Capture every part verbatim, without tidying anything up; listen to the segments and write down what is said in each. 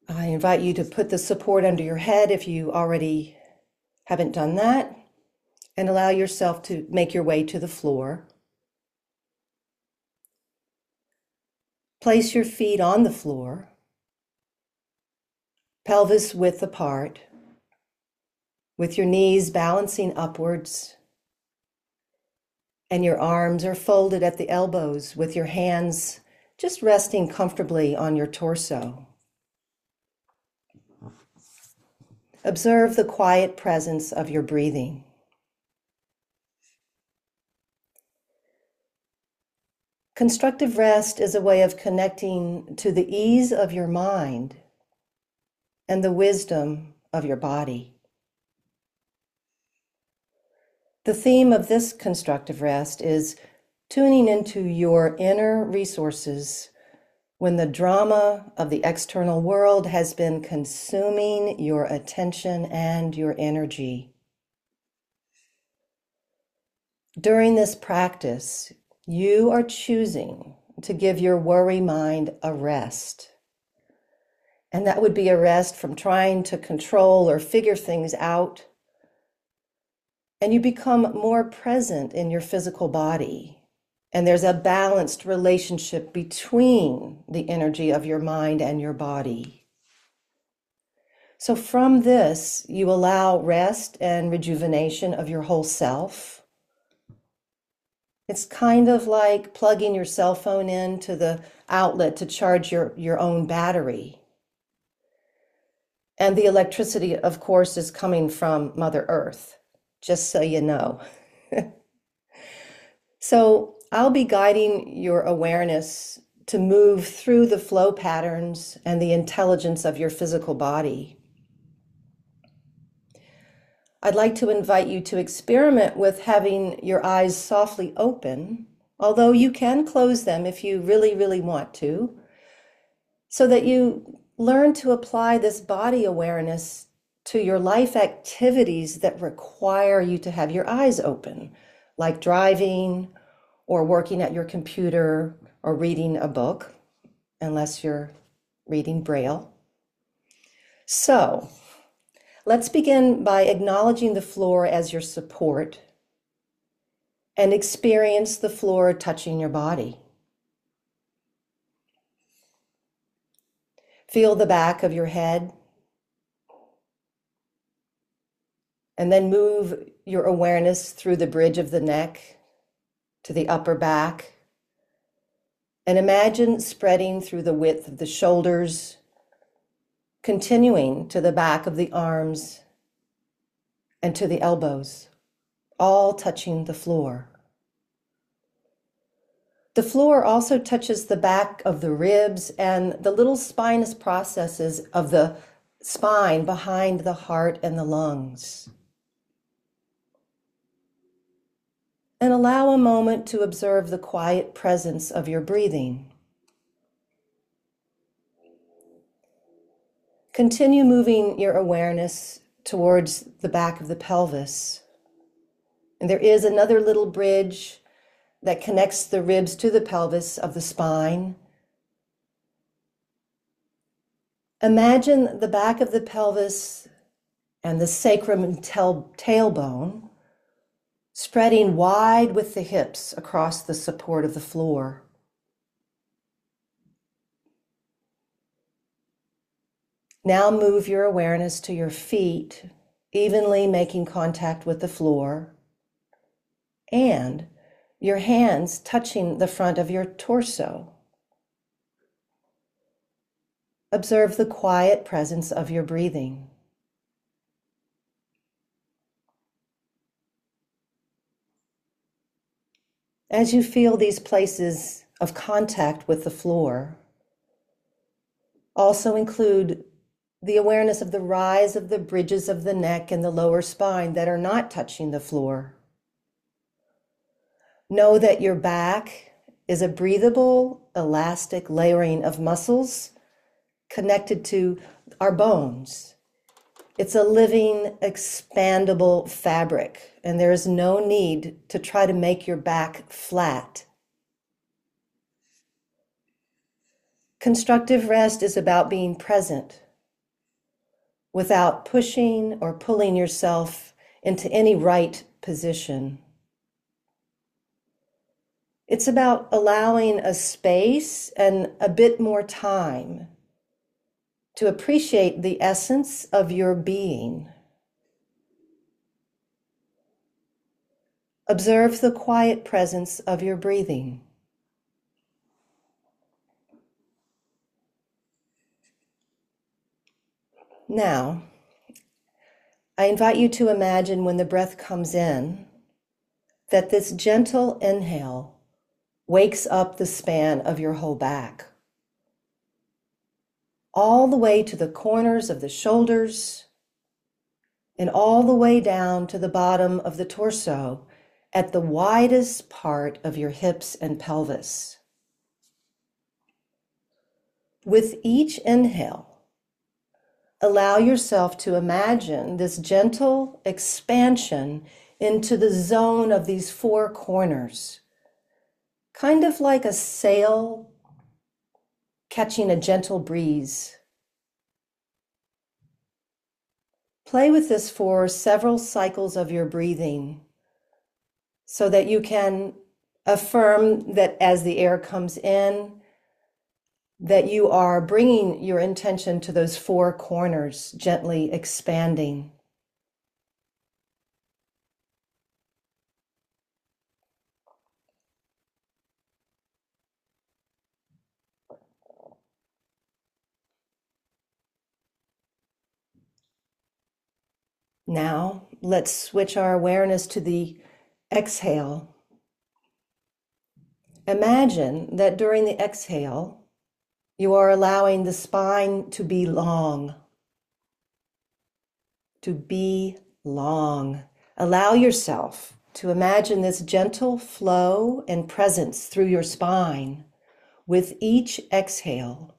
I invite you to put the support under your head if you already haven't done that, and allow yourself to make your way to the floor. Place your feet on the floor, pelvis width apart, with your knees balancing upwards, and your arms are folded at the elbows with your hands just resting comfortably on your torso. Observe the quiet presence of your breathing. Constructive rest is a way of connecting to the ease of your mind and the wisdom of your body. The theme of this constructive rest is tuning into your inner resources when the drama of the external world has been consuming your attention and your energy. During this practice, you are choosing to give your worry mind a rest. And that would be a rest from trying to control or figure things out. And you become more present in your physical body. And there's a balanced relationship between the energy of your mind and your body. So from this, you allow rest and rejuvenation of your whole self. It's kind of like plugging your cell phone into the outlet to charge your, your own battery. And the electricity, of course, is coming from Mother Earth, just so you know. So I'll be guiding your awareness to move through the flow patterns and the intelligence of your physical body. I'd like to invite you to experiment with having your eyes softly open, although you can close them if you really, really want to, so that you learn to apply this body awareness to your life activities that require you to have your eyes open, like driving or working at your computer or reading a book, unless you're reading Braille. So, let's begin by acknowledging the floor as your support and experience the floor touching your body. Feel the back of your head, and then move your awareness through the bridge of the neck to the upper back, and imagine spreading through the width of the shoulders, continuing to the back of the arms and to the elbows, all touching the floor. The floor also touches the back of the ribs and the little spinous processes of the spine behind the heart and the lungs. And allow a moment to observe the quiet presence of your breathing. Continue moving your awareness towards the back of the pelvis. And there is another little bridge that connects the ribs to the pelvis of the spine. Imagine the back of the pelvis and the sacrum and tail, tailbone spreading wide with the hips across the support of the floor. Now move your awareness to your feet, evenly making contact with the floor, and your hands touching the front of your torso. Observe the quiet presence of your breathing. As you feel these places of contact with the floor, also include the awareness of the rise of the bridges of the neck and the lower spine that are not touching the floor. Know that your back is a breathable, elastic layering of muscles connected to our bones. It's a living, expandable fabric, and there is no need to try to make your back flat. Constructive rest is about being present without pushing or pulling yourself into any right position. It's about allowing a space and a bit more time to appreciate the essence of your being. Observe the quiet presence of your breathing. Now, I invite you to imagine when the breath comes in, that this gentle inhale wakes up the span of your whole back, all the way to the corners of the shoulders, and all the way down to the bottom of the torso at the widest part of your hips and pelvis. With each inhale, allow yourself to imagine this gentle expansion into the zone of these four corners, kind of like a sail catching a gentle breeze. Play with this for several cycles of your breathing so that you can affirm that as the air comes in, that you are bringing your intention to those four corners, gently expanding. Now, let's switch our awareness to the exhale. Imagine that during the exhale, you are allowing the spine to be long. To be long. Allow yourself to imagine this gentle flow and presence through your spine with each exhale.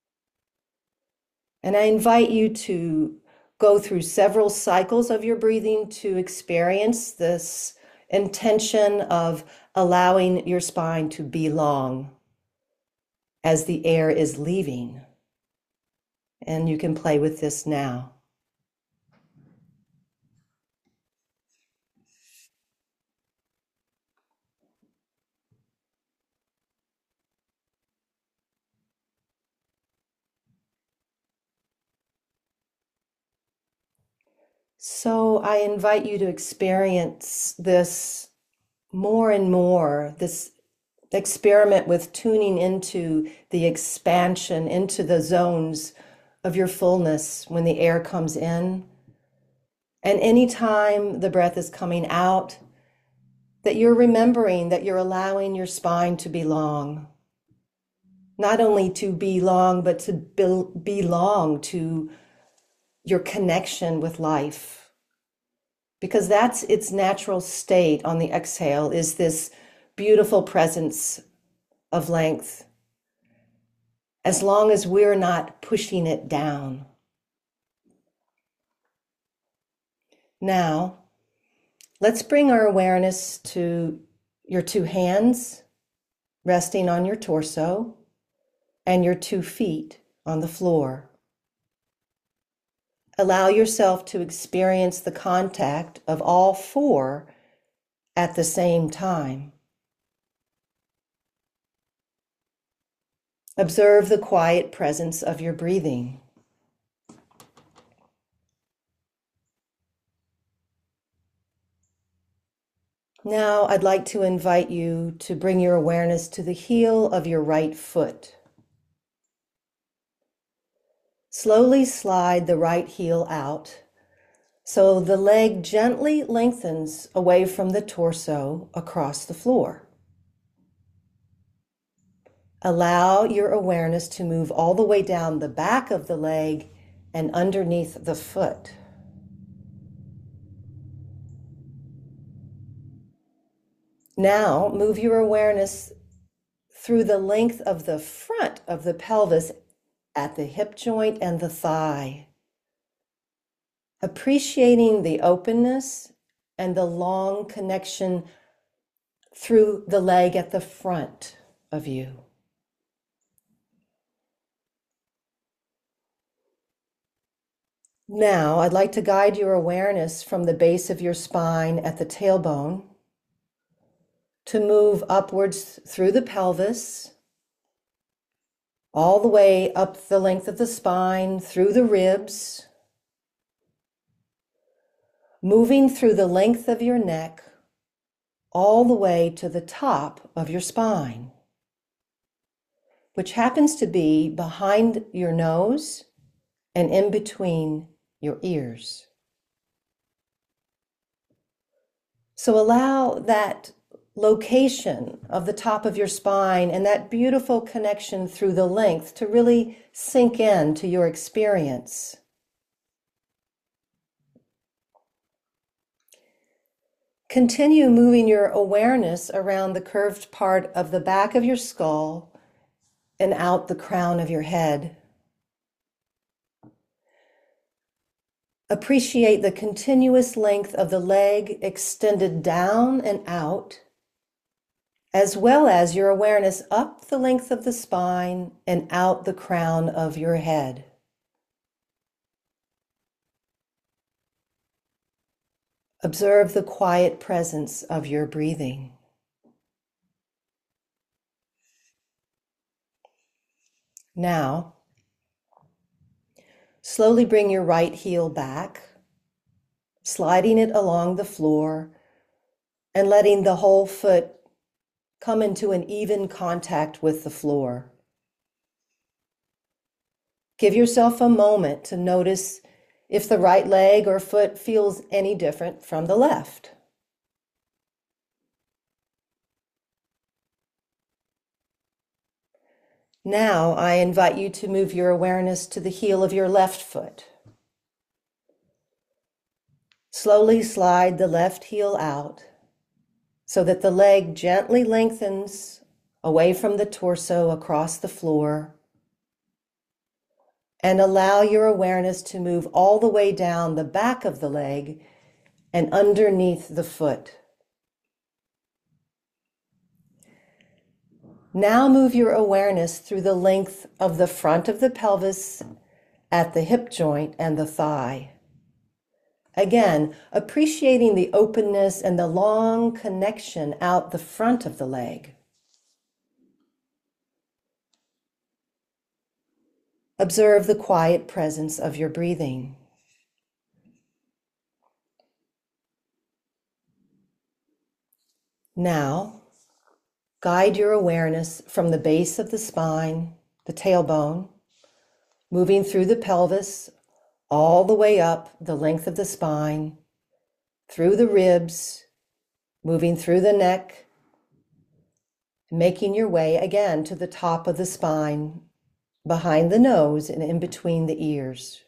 And I invite you to go through several cycles of your breathing to experience this intention of allowing your spine to be long as the air is leaving. And you can play with this now. So I invite you to experience this more and more, this experiment with tuning into the expansion, into the zones of your fullness when the air comes in. And anytime the breath is coming out, that you're remembering that you're allowing your spine to be long. Not only to be long, but to be- belong to your connection with life. Because that's its natural state on the exhale, is this beautiful presence of length, as long as we're not pushing it down. Now, let's bring our awareness to your two hands resting on your torso and your two feet on the floor. Allow yourself to experience the contact of all four at the same time. Observe the quiet presence of your breathing. Now, I'd like to invite you to bring your awareness to the heel of your right foot. Slowly slide the right heel out so the leg gently lengthens away from the torso across the floor. Allow your awareness to move all the way down the back of the leg and underneath the foot. Now, move your awareness through the length of the front of the pelvis at the hip joint and the thigh, appreciating the openness and the long connection through the leg at the front of you. Now, I'd like to guide your awareness from the base of your spine at the tailbone to move upwards through the pelvis, all the way up the length of the spine, through the ribs, moving through the length of your neck, all the way to the top of your spine, which happens to be behind your nose and in between your ears. So allow that location of the top of your spine and that beautiful connection through the length to really sink in to your experience. Continue moving your awareness around the curved part of the back of your skull and out the crown of your head. Appreciate the continuous length of the leg extended down and out, as well as your awareness up the length of the spine and out the crown of your head. Observe the quiet presence of your breathing. Now, slowly bring your right heel back, sliding it along the floor and letting the whole foot come into an even contact with the floor. Give yourself a moment to notice if the right leg or foot feels any different from the left. Now I invite you to move your awareness to the heel of your left foot. Slowly slide the left heel out so that the leg gently lengthens away from the torso across the floor, and allow your awareness to move all the way down the back of the leg and underneath the foot. Now move your awareness through the length of the front of the pelvis at the hip joint and the thigh. Again, appreciating the openness and the long connection out the front of the leg. Observe the quiet presence of your breathing. Now, guide your awareness from the base of the spine, the tailbone, moving through the pelvis, all the way up the length of the spine, through the ribs, moving through the neck, making your way again to the top of the spine, behind the nose and in between the ears.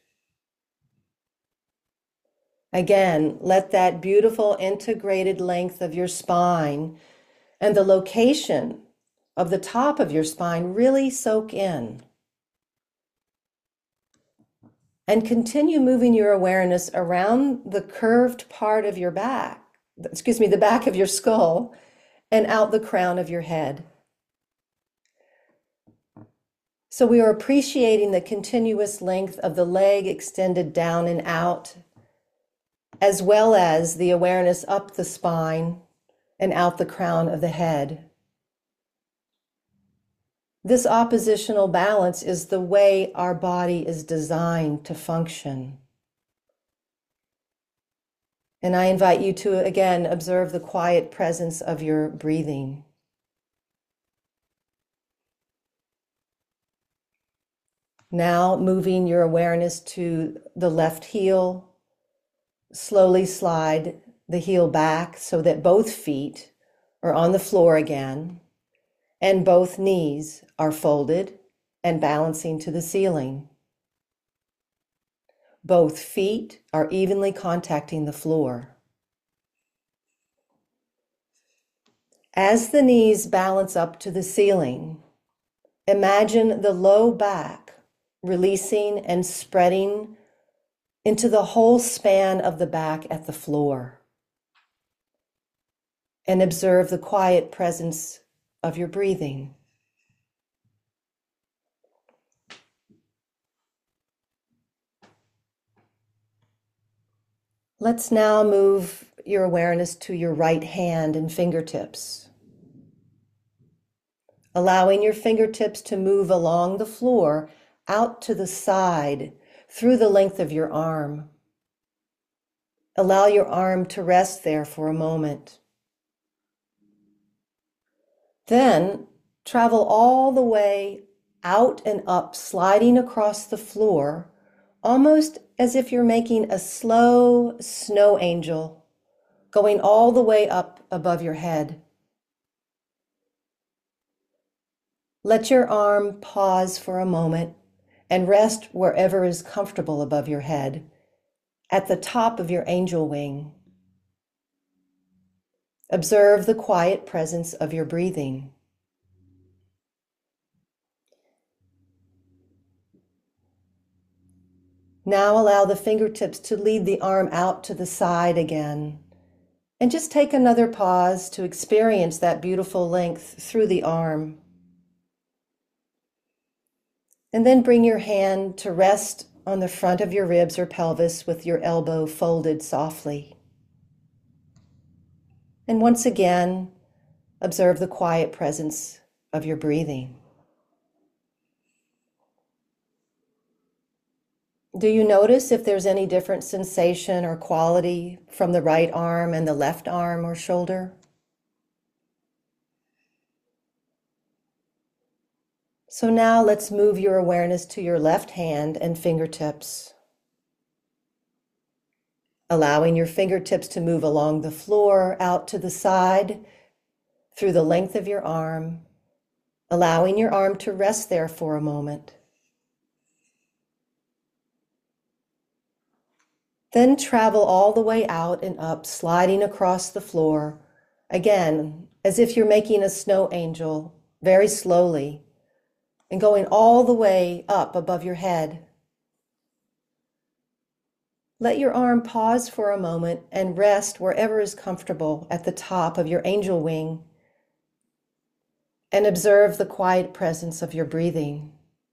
Again, let that beautiful integrated length of your spine and the location of the top of your spine really soak in. And continue moving your awareness around the curved part of your back, excuse me, the back of your skull, and out the crown of your head. So we are appreciating the continuous length of the leg extended down and out, as well as the awareness up the spine and out the crown of the head. This oppositional balance is the way our body is designed to function. And I invite you to, again, observe the quiet presence of your breathing. Now moving your awareness to the left heel, slowly slide the heel back so that both feet are on the floor again and both knees are folded and balancing to the ceiling. Both feet are evenly contacting the floor. As the knees balance up to the ceiling, imagine the low back releasing and spreading into the whole span of the back at the floor. And observe the quiet presence of your breathing. Let's now move your awareness to your right hand and fingertips, allowing your fingertips to move along the floor, out to the side, through the length of your arm. Allow your arm to rest there for a moment. Then travel all the way out and up, sliding across the floor, almost as if you're making a slow snow angel, going all the way up above your head. Let your arm pause for a moment and rest wherever is comfortable above your head, at the top of your angel wing. Observe the quiet presence of your breathing. Now allow the fingertips to lead the arm out to the side again, and just take another pause to experience that beautiful length through the arm. And then bring your hand to rest on the front of your ribs or pelvis with your elbow folded softly. And once again, observe the quiet presence of your breathing. Do you notice if there's any different sensation or quality from the right arm and the left arm or shoulder? So now let's move your awareness to your left hand and fingertips, allowing your fingertips to move along the floor, out to the side, through the length of your arm, allowing your arm to rest there for a moment. Then travel all the way out and up, sliding across the floor, again, as if you're making a snow angel, very slowly, and going all the way up above your head. Let your arm pause for a moment and rest wherever is comfortable at the top of your angel wing, and observe the quiet presence of your breathing.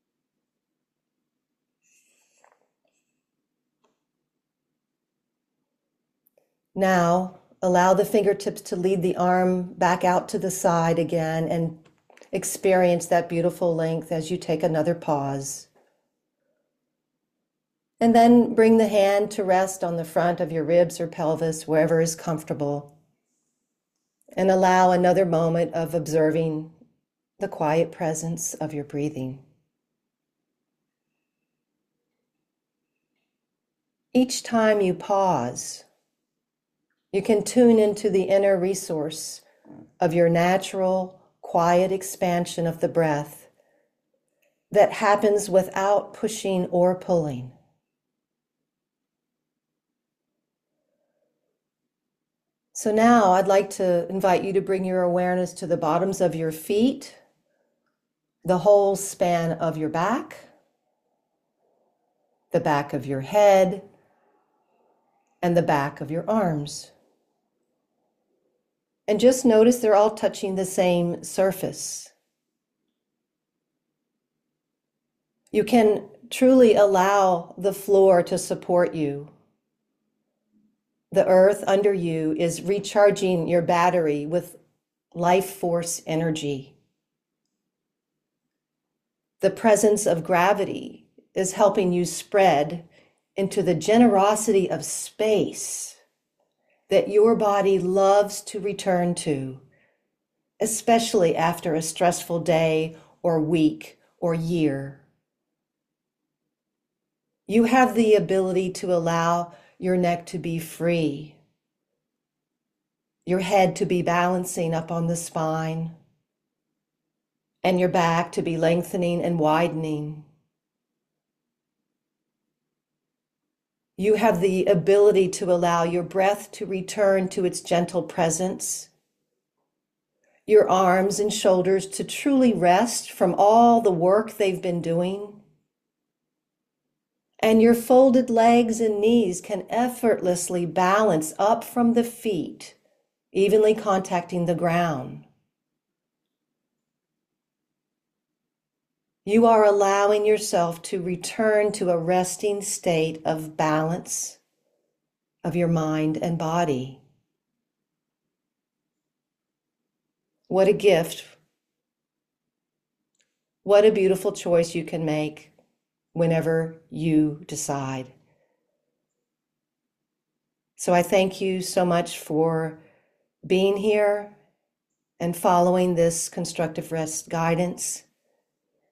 Now, allow the fingertips to lead the arm back out to the side again and experience that beautiful length as you take another pause. And then bring the hand to rest on the front of your ribs or pelvis, wherever is comfortable. And allow another moment of observing the quiet presence of your breathing. Each time you pause, you can tune into the inner resource of your natural, quiet expansion of the breath that happens without pushing or pulling. So now I'd like to invite you to bring your awareness to the bottoms of your feet, the whole span of your back, the back of your head, and the back of your arms. And just notice they're all touching the same surface. You can truly allow the floor to support you. The earth under you is recharging your battery with life force energy. The presence of gravity is helping you spread into the generosity of space that your body loves to return to, especially after a stressful day or week or year. You have the ability to allow your neck to be free, your head to be balancing up on the spine, and your back to be lengthening and widening. You have the ability to allow your breath to return to its gentle presence, your arms and shoulders to truly rest from all the work they've been doing, and your folded legs and knees can effortlessly balance up from the feet, evenly contacting the ground. You are allowing yourself to return to a resting state of balance of your mind and body. What a gift. What a beautiful choice you can make whenever you decide. So I thank you so much for being here and following this constructive rest guidance.